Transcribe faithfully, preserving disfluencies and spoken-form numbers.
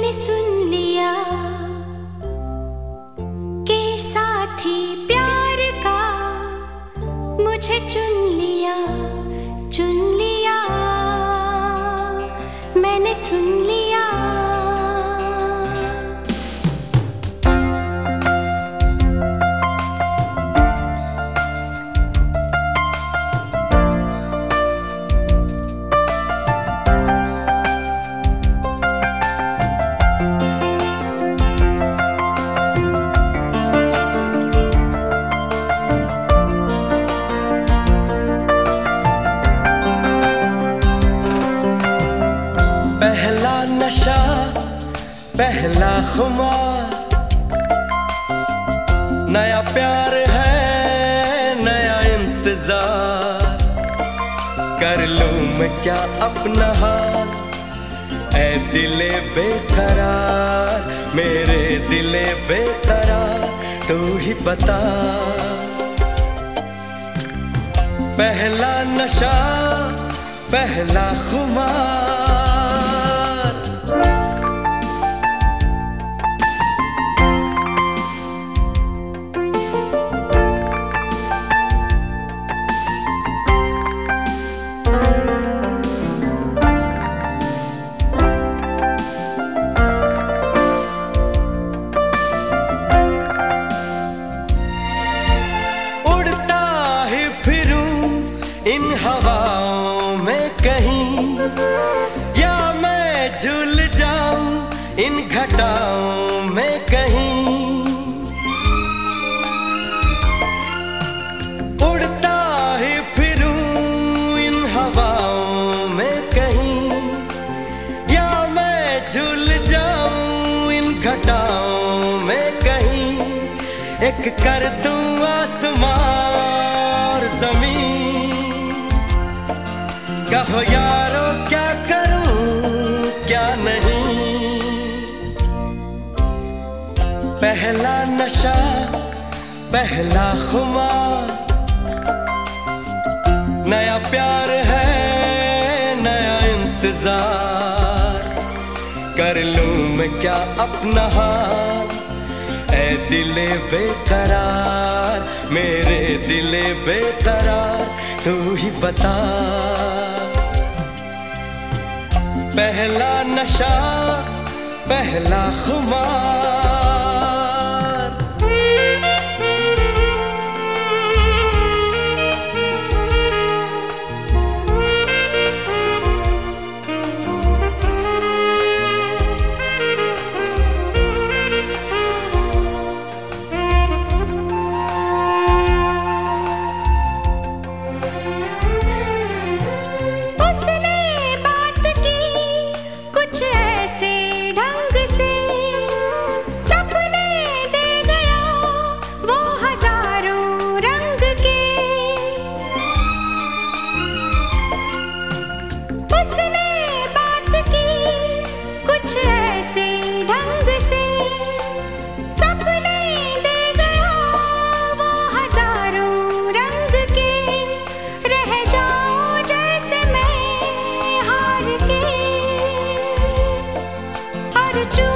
मैंने सुन लिया के साथी प्यार का मुझे चुन लिया, चुन लिया, मैंने सुन लिया। पहला नशा, पहला खुमार, नया प्यार है, नया इंतजार। कर लूं मैं क्या अपना हाल, ऐ दिले बेकरार, मेरे दिले बेकरार, तू ही बता। पहला नशा, पहला खुमार, इन हवाओं में कहीं, या मैं झूल जाऊं इन घटाओं में कहीं। उड़ता ही फिरूं इन हवाओं में कहीं, या मैं झूल जाऊं इन घटाओं में कहीं। एक कर दूं आसमां और ज़मीन, कहो यारो क्या करूं क्या नहीं। पहला नशा, पहला खुमार, नया प्यार है, नया इंतजार। कर लूं मैं क्या अपना हाल, ऐ दिले बेकरार, मेरे दिले बेकरार, तू ही बता। पहला नशा, पहला खुमार। Choo